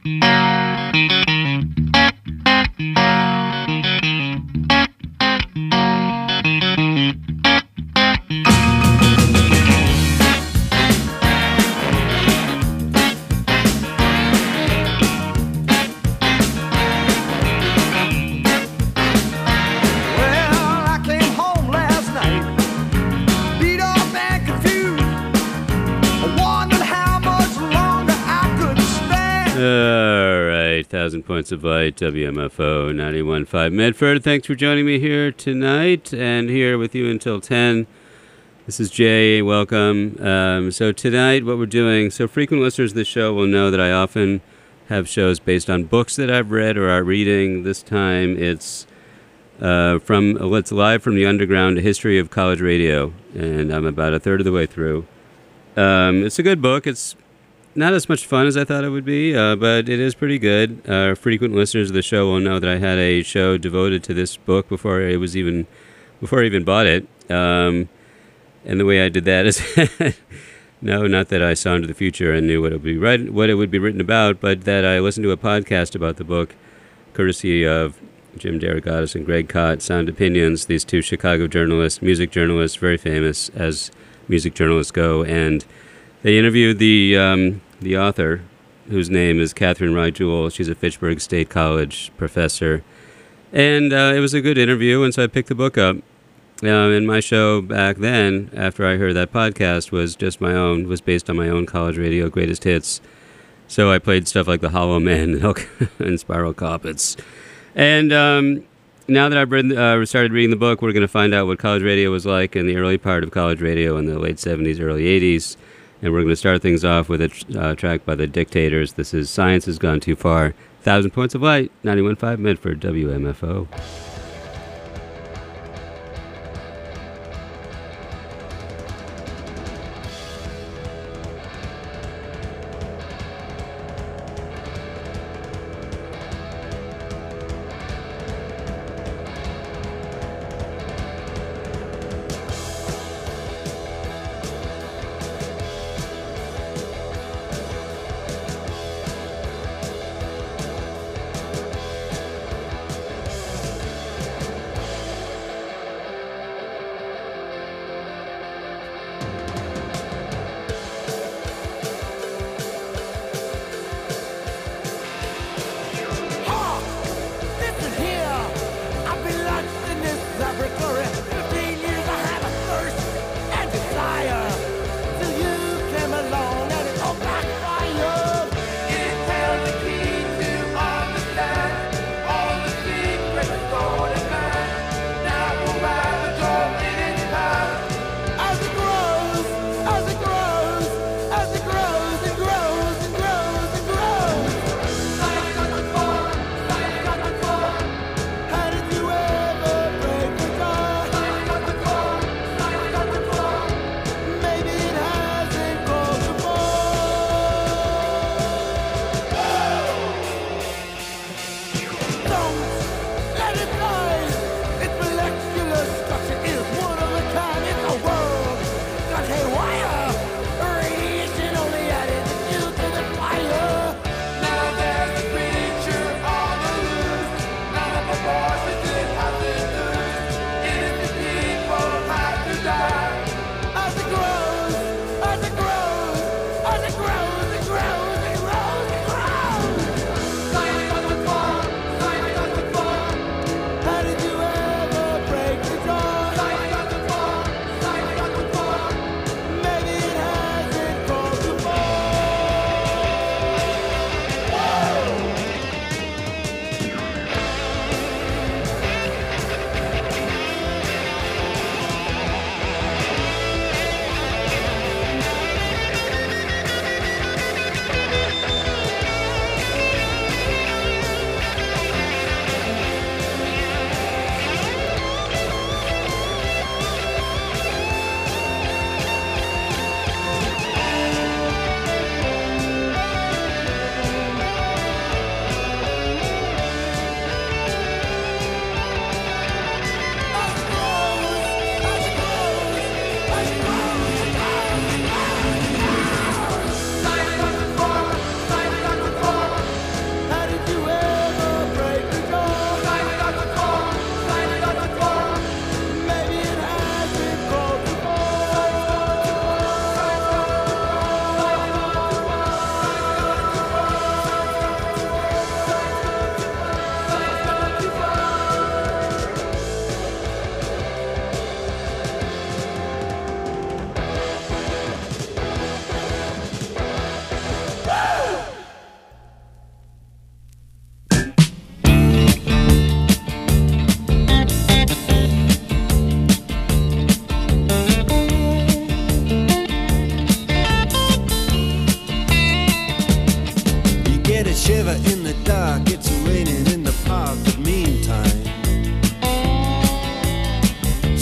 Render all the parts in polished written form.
Thousand Points of Light, WMFO 91.5 Medford. Thanks for joining me here tonight and here with you until 10. This is Jay. Welcome. So tonight what we're doing, so frequent listeners of the show will know that I often have shows based on books that I've read or are reading. This time it's live from the underground, A History of College Radio, and I'm about a third of the way through. It's a good book. It's not as much fun as I thought it would be, but it is pretty good. Frequent listeners of the show will know that I had a show devoted to this book before I even bought it. And the way I did that is, no, not that I saw into the future and knew what it would be written about, but that I listened to a podcast about the book, courtesy of Jim Derogatis and Greg Kot, Sound Opinions, these two Chicago journalists, music journalists, very famous as music journalists go, and they interviewed the author, whose name is Catherine Rye Jewell. She's a Fitchburg State College professor. And it was a good interview, and so I picked the book up. And my show back then, after I heard that podcast, was based on my own college radio greatest hits. So I played stuff like The Hollow Man and Spiral Carpets. And now that I've started reading the book, we're going to find out what college radio was like in the early part of college radio in the late 70s, early 80s. And we're going to start things off with a track by the Dictators. This is Science Has Gone Too Far. 1,000 Points of Light, 91.5 Medford, WMFO.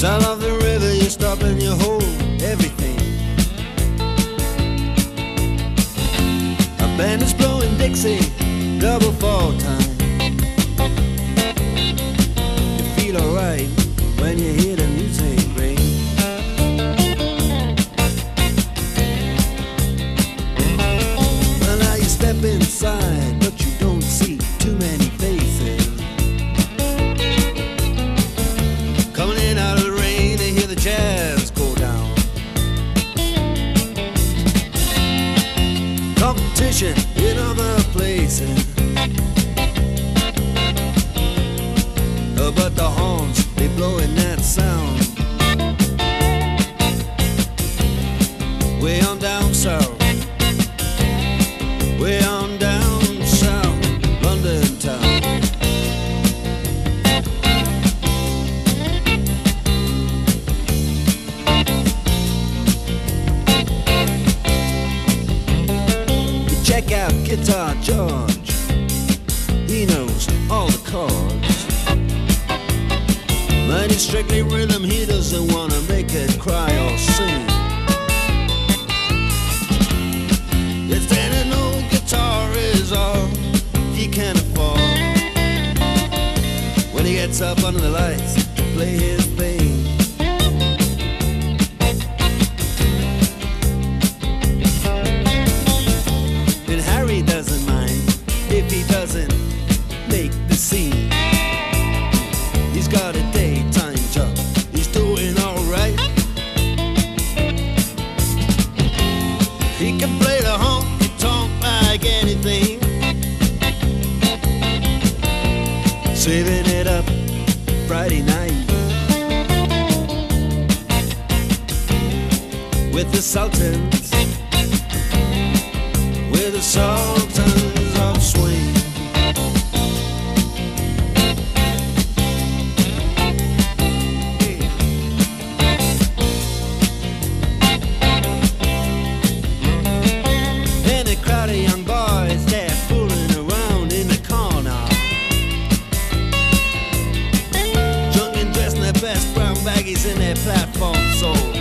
Sound of the river, you stop and you hold everything. A band is blowing Dixie, double fall time. You feel alright when you hear the music ring. Well, now you step inside, but you don't see too many faces. Coming in out of the rain, they hear the jazz go down. Competition in other places, but the horns, they blowing that sound. Way on down south, way on down south, London town. Check out Guitar George, he knows all the chords. But it's strictly rhythm, he doesn't wanna make it cry or sing. If then an old guitar is all he can afford, when he gets up under the lights to play his thing. And Harry doesn't mind if he doesn't make the scene. He's got a daytime job, he's doing alright. He can play the honky-tonk like anything, saving it up Friday night with the Sultans, with the Sultans of Swing. And a crowd of young boys, they're fooling around in the corner, drunk and dressed in their best brown baggies in their platform soles.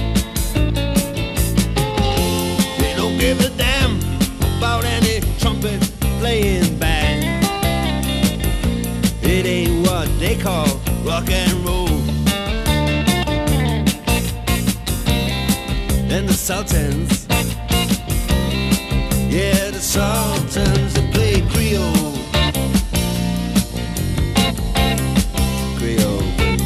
They don't give a damn about any trumpet playing band. It ain't what they call rock and roll. And the Sultans, yeah, the Sultans, they play Creole. Creole.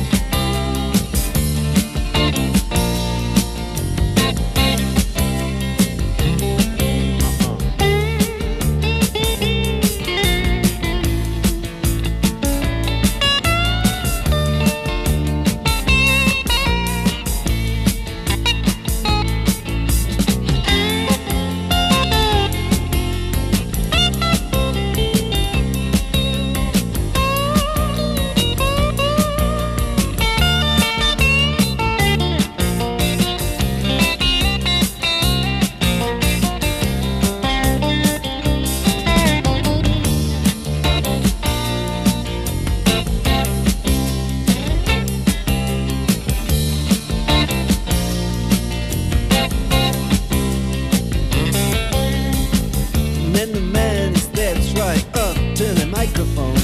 Then the man he steps right up to the microphone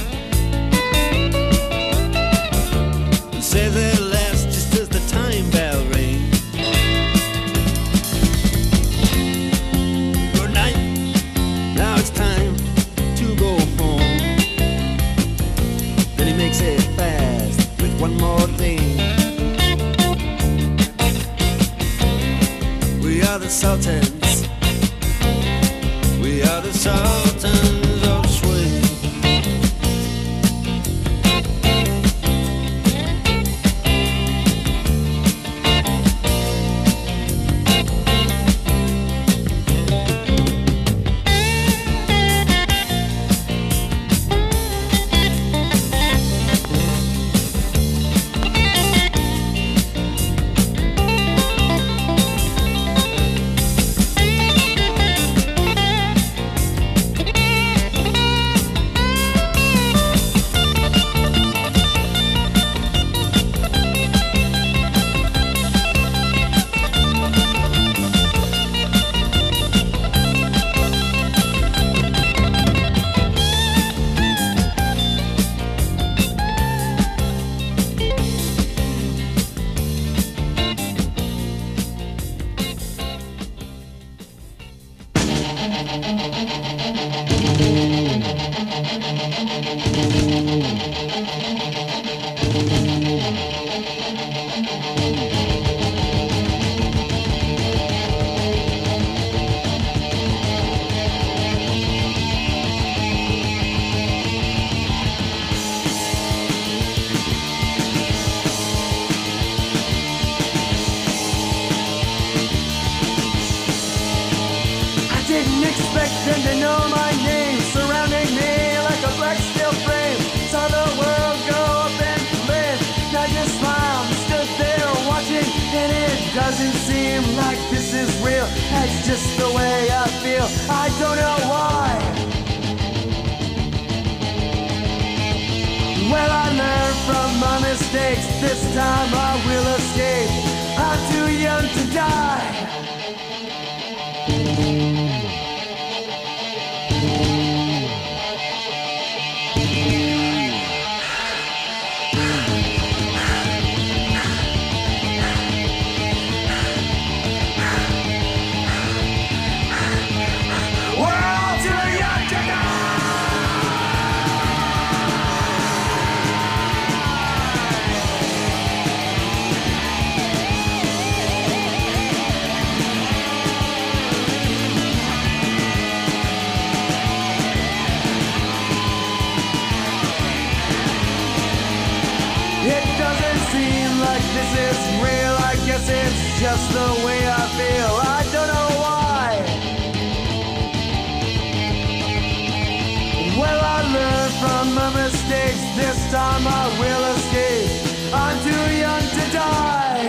and says at last, just as the time bell rings, good night, now it's time to go home. Then he makes it fast with one more thing. We are the Sultans, we are the Sultans of Swing. Then they know my name, surrounding me like a black steel frame. Saw the world go up in flames. I just smiled and stood there watching, and it doesn't seem like this is real. That's just the way I feel. I don't know why. Well, I learned from my mistakes. This time I will escape. I'm too young to die. This is real, I guess it's just the way I feel. I don't know why. Well, I learned from my mistakes. This time I will escape. I'm too young to die.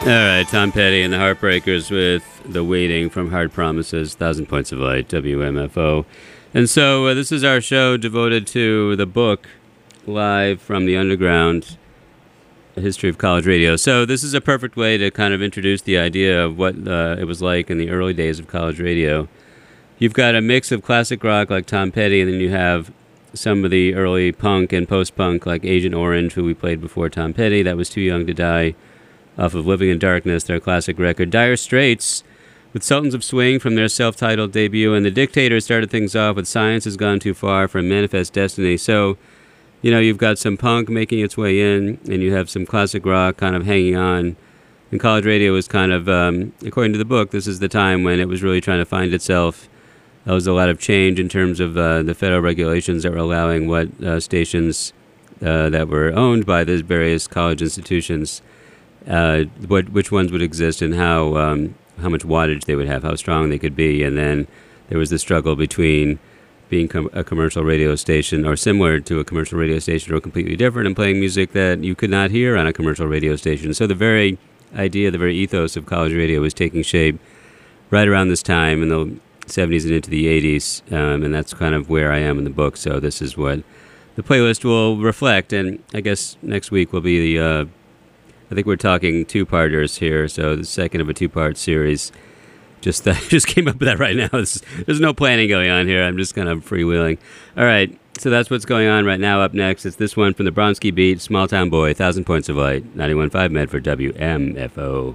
right, Tom Petty and the Heartbreakers with The Waiting from Hard Promises, 1,000 Points of Light, WMFO. And so this is our show devoted to the book, Live from the Underground, A History of College Radio. So this is a perfect way to kind of introduce the idea of what it was like in the early days of college radio. You've got a mix of classic rock like Tom Petty, and then you have some of the early punk and post-punk like Agent Orange, who we played before Tom Petty. That was Too Young to Die, off of Living in Darkness, their classic record. Dire Straits with Sultans of Swing from their self-titled debut, and The Dictators started things off with Science Has Gone Too Far from Manifest Destiny. So, you know, you've got some punk making its way in, and you have some classic rock kind of hanging on. And college radio was kind of, according to the book, this is the time when it was really trying to find itself. There was a lot of change in terms of the federal regulations that were allowing what stations that were owned by the various college institutions, which ones would exist and how much wattage they would have, how strong they could be. And then there was the struggle between being a commercial radio station or similar to a commercial radio station or completely different and playing music that you could not hear on a commercial radio station. So the very idea, the very ethos of college radio was taking shape right around this time in the 70s and into the 80s, and that's kind of where I am in the book. So this is what the playlist will reflect, and I guess next week will be the I think we're talking two-parters here, so the second of a two-part series. Just came up with that right now. There's no planning going on here. I'm just kind of freewheeling. All right, so that's what's going on right now. Up next, it's this one from the Bronski Beat, Small Town Boy, 1,000 Points of Light, 91.5 Medford, WMFO.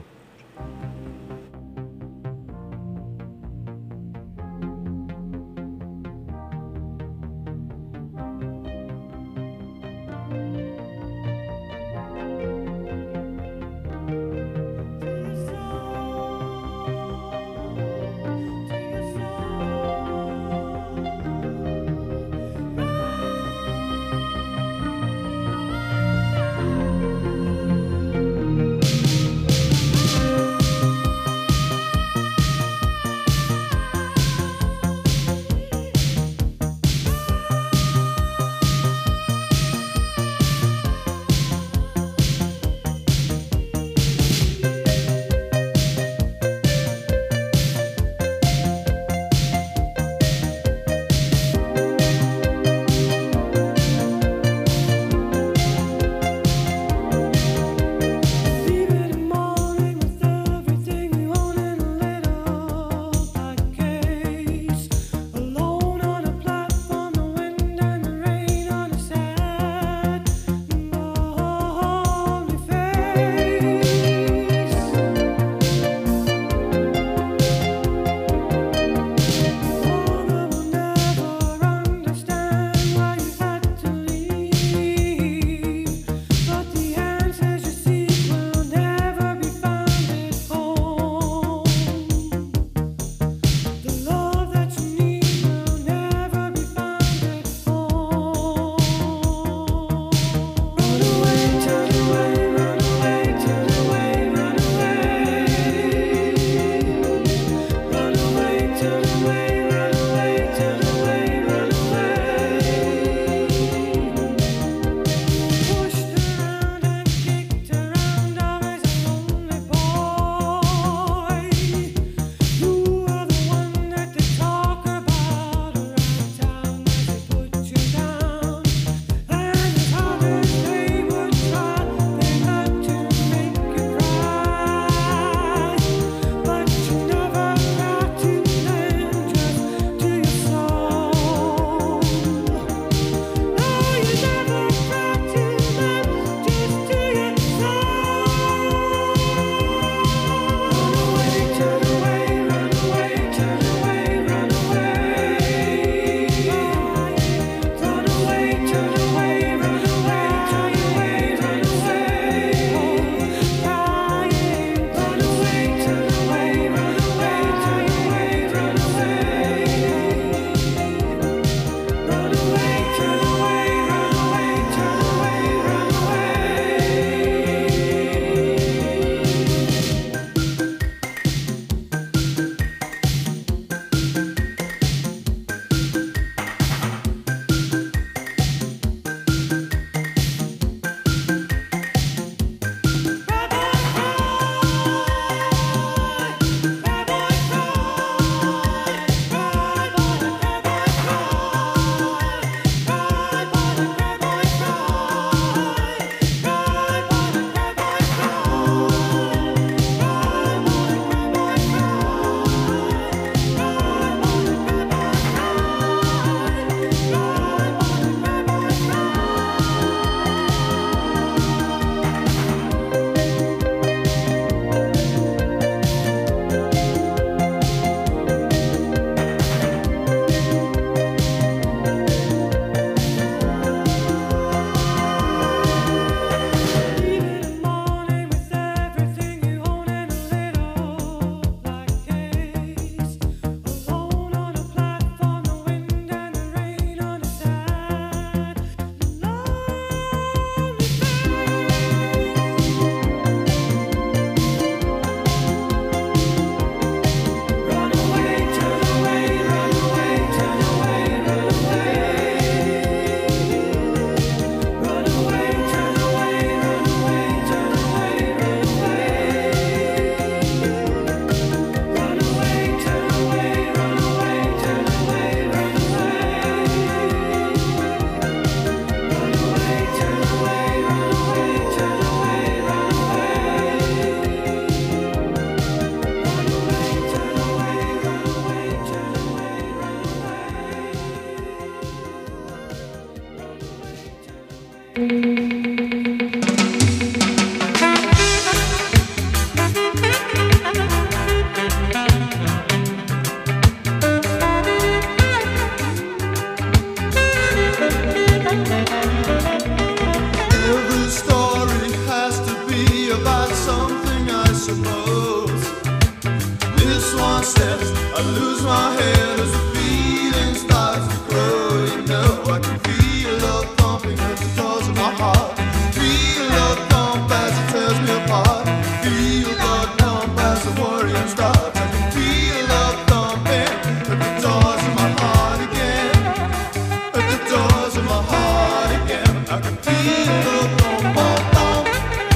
steps. I lose my head as the feeling starts to grow. You know I can feel love pumping at the doors of my heart. Feel love pump as it tears me apart. Feel love pump as the worrying starts. I can feel love thumping at the doors of my heart again. At the doors of my heart again. I can feel love pump, pump, pump,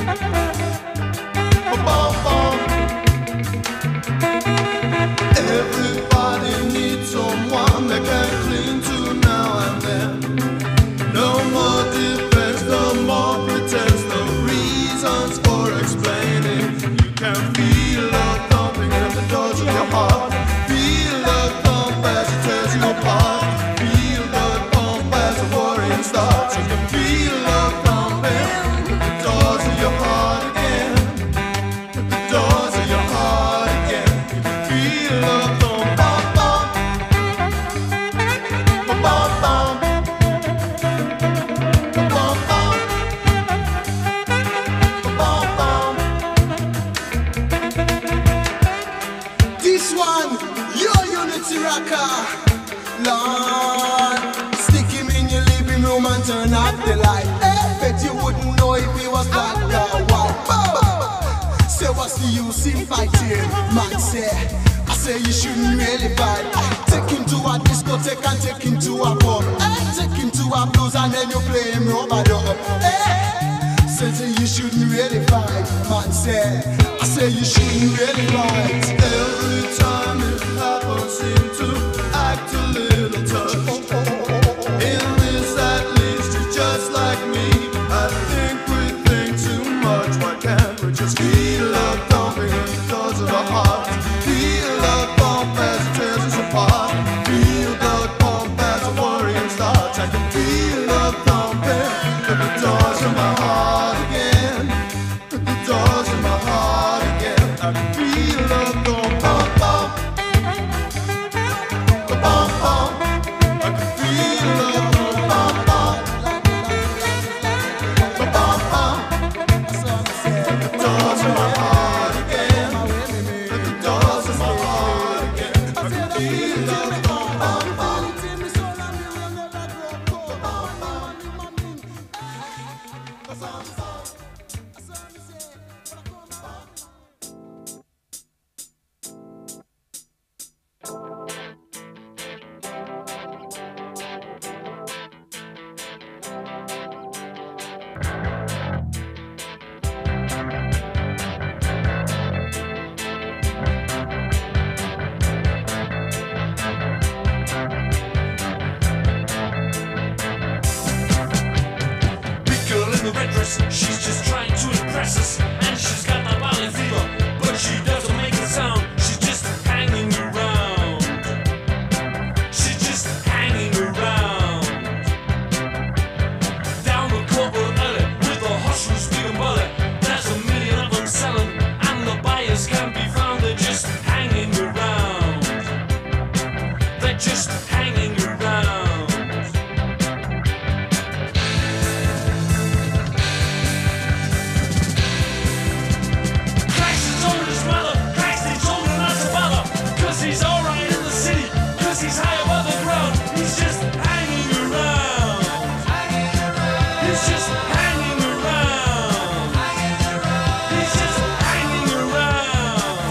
pump, pump. Everybody needs someone they can cling to now and then. No more defense, no more pretense, no reasons for explaining. You can feel love thumping at the doors of your heart. Feel love thump as it tears you apart. Feel love pump as the worrying starts. You can feel love thumping at the doors of your heart again. At the doors of your heart again. You can feel love thump, bum, bum, bum, bum, bum. This one, your unity rocker, Lord. Stick him in your living room and turn off the light. Bet you wouldn't know if he was black or white. Say what's the use in fighting? Man say, I say you shouldn't really fight. Take him to a discotheque and take him to a pub. Take him to a blues and then you play him rub-a-dub. Say you shouldn't really fight. Man say, I say you shouldn't really fight. Every time it happens, seem to act a little tough. In this at least you're just like me. I think we think too much. Why can't we just feel love thumping at the doors of our hearts? Feel love pump as it tears us apart. Feel love pump as the worrying starts. I can feel love thumping at the doors of my heart again. At the doors of my heart again. I can feel love going pump, pump, pump, pump. I can feel love going pump, pump, pump, pump. At the doors of my heart again. At the doors of my heart again. I can feel love going pump, pump. Big girl in the red dress, she's just trying to impress us. And she's got that valley fever, but she doesn't make a sound. She's just hanging around. She's just hanging around. Down the corporate alley with a hush from speed and bullet. There's a million of them selling, and the buyers can't be found. They're just hanging around. They're just hanging around. Christ has told his mother, Christ ain't told her not to bother. 'Cause he's alright in the city, 'cause he's high above the ground. He's just hanging around. He's just hanging around. He's just hanging around.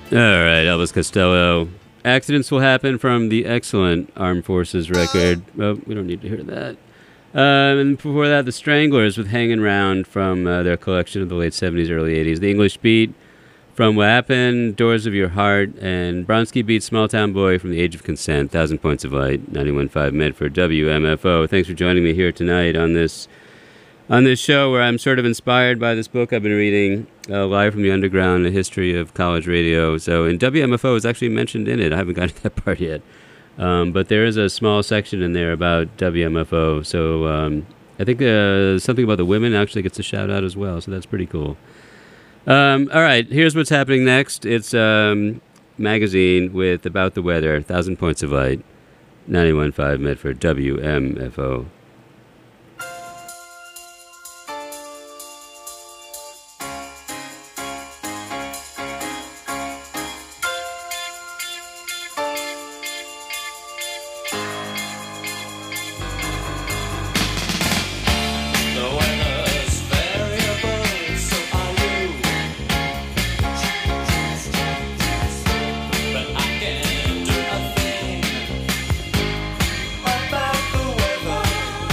All right, Elvis Costello. Accidents Will Happen from the excellent Armed Forces record. Oh, we don't need to hear that. And before that, the Stranglers with Hangin' Round from their collection of the late 70s, early 80s. The English Beat from What Happened, Doors of Your Heart, and Bronski beat Small Town Boy from The Age of Consent, 1,000 Points of Light, 91.5 Medford, WMFO. Thanks for joining me here tonight on this show where I'm sort of inspired by this book I've been reading, Live from the Underground, A History of College Radio. So, and WMFO is actually mentioned in it. I haven't gotten to that part yet. But there is a small section in there about WMFO. So I think something about the women actually gets a shout out as well. So that's pretty cool. All right, here's what's happening next. It's magazine with About the Weather, 1,000 Points of Light, 91.5 Medford, WMFO. The weather's variable, so are you. But I can't do a thing about the weather.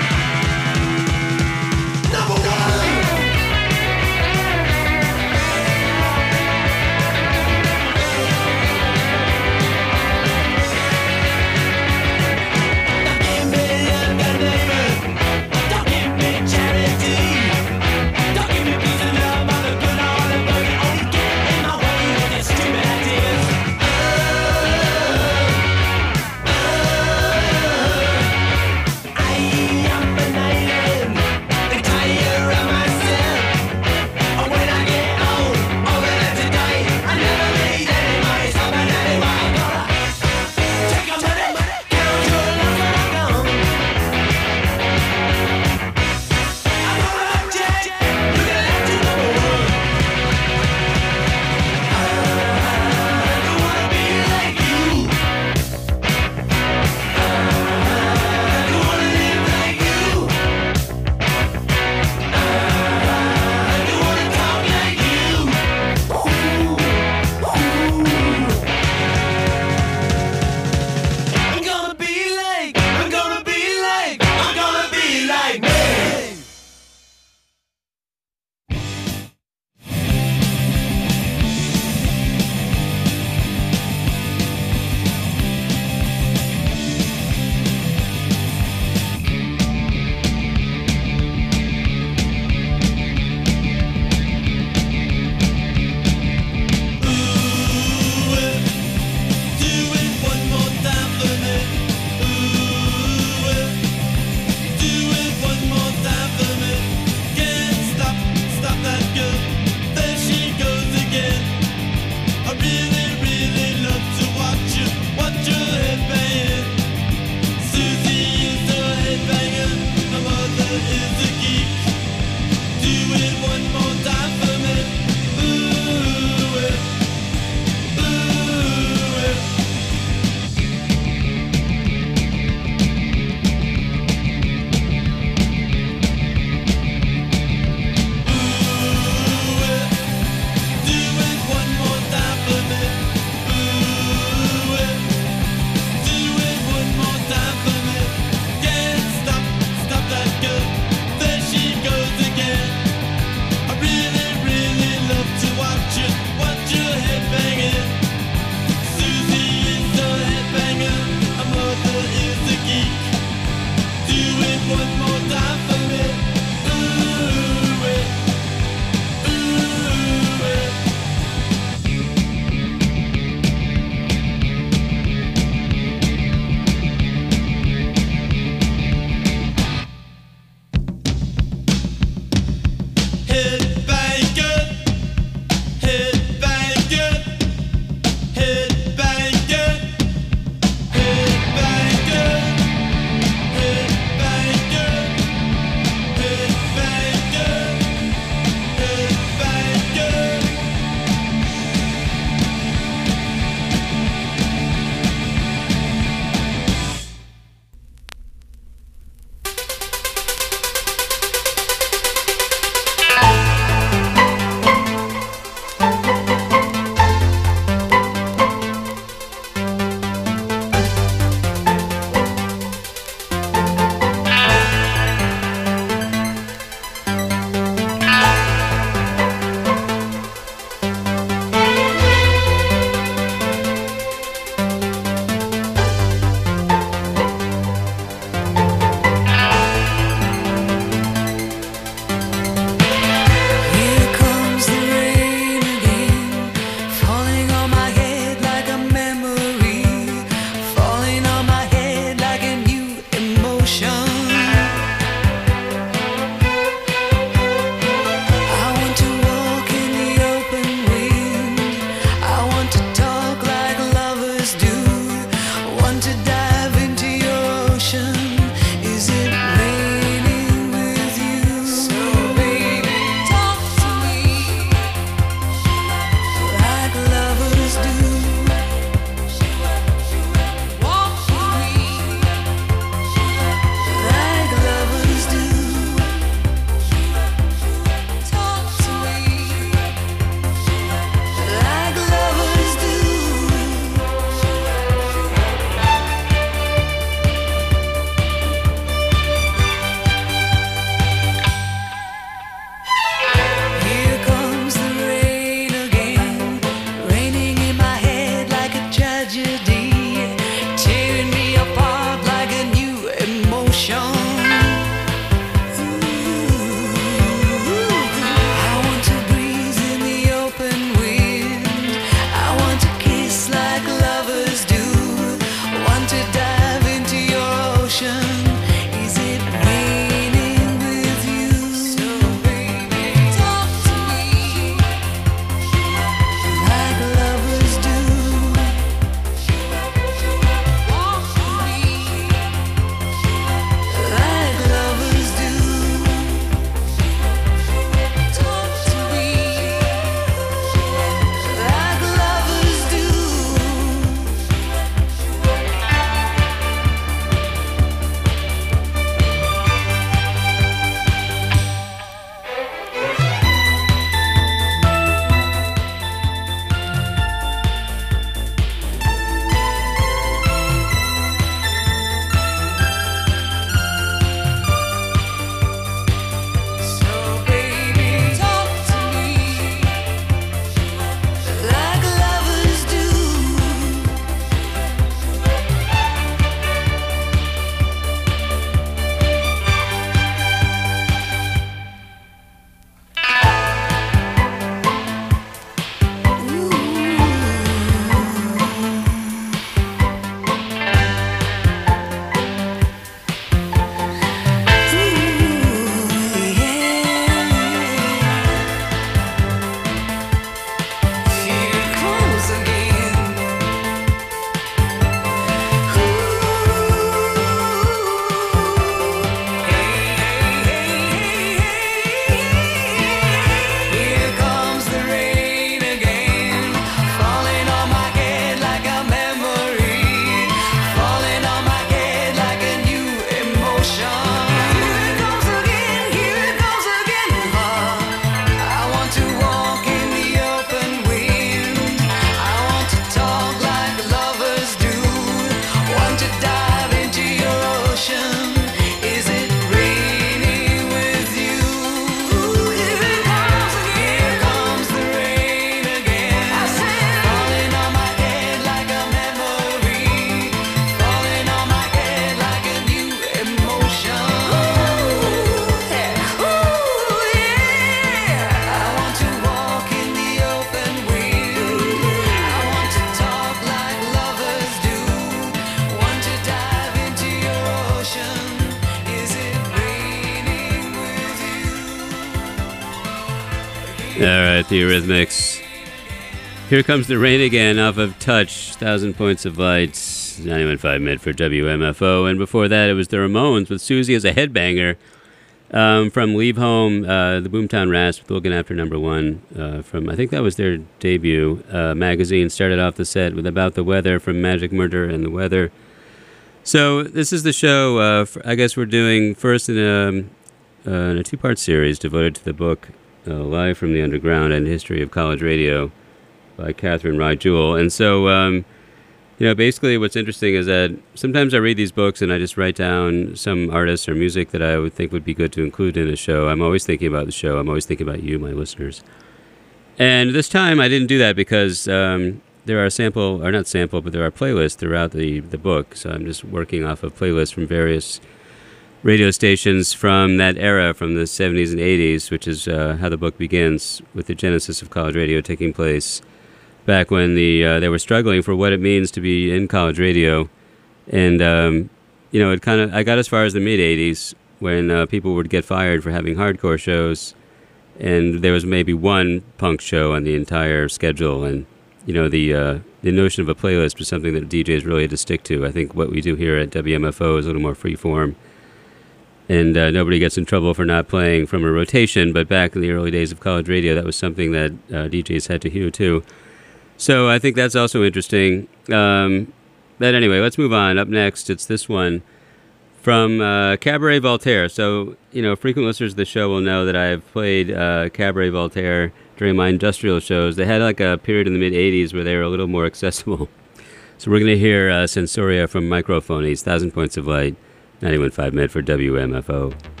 All right, the Eurythmics. Here Comes the Rain Again off of Touch, 1,000 Points of Light, 91.5 Medford WMFO. And before that, it was the Ramones with Susie as a headbanger from Leave Home, the Boomtown Rats, looking after number one from, I think that was their debut magazine. Started off the set with About the Weather from Magic Murder and the Weather. So this is the show, I guess we're doing first in a two-part series devoted to the book Live from the Underground and History of College Radio by Catherine Rye Jewell. And so, basically what's interesting is that sometimes I read these books and I just write down some artists or music that I would think would be good to include in a show. I'm always thinking about the show. I'm always thinking about you, my listeners. And this time I didn't do that because there are there are playlists throughout the book. So I'm just working off of playlists from various radio stations from that era, from the 70s and 80s, which is how the book begins, with the genesis of college radio taking place back when they were struggling for what it means to be in college radio. And, I got as far as the mid-80s when people would get fired for having hardcore shows, and there was maybe one punk show on the entire schedule. And, the notion of a playlist was something that DJs really had to stick to. I think what we do here at WMFO is a little more free-form. And nobody gets in trouble for not playing from a rotation, but back in the early days of college radio, that was something that DJs had to hew to. So I think that's also interesting. But anyway, let's move on. Up next, it's this one from Cabaret Voltaire. So, frequent listeners of the show will know that I've played Cabaret Voltaire during my industrial shows. They had like a period in the mid-'80s where they were a little more accessible. So we're going to hear Sensoria from Microphonies, 1,000 Points of Light. 91.5 Medford WMFO.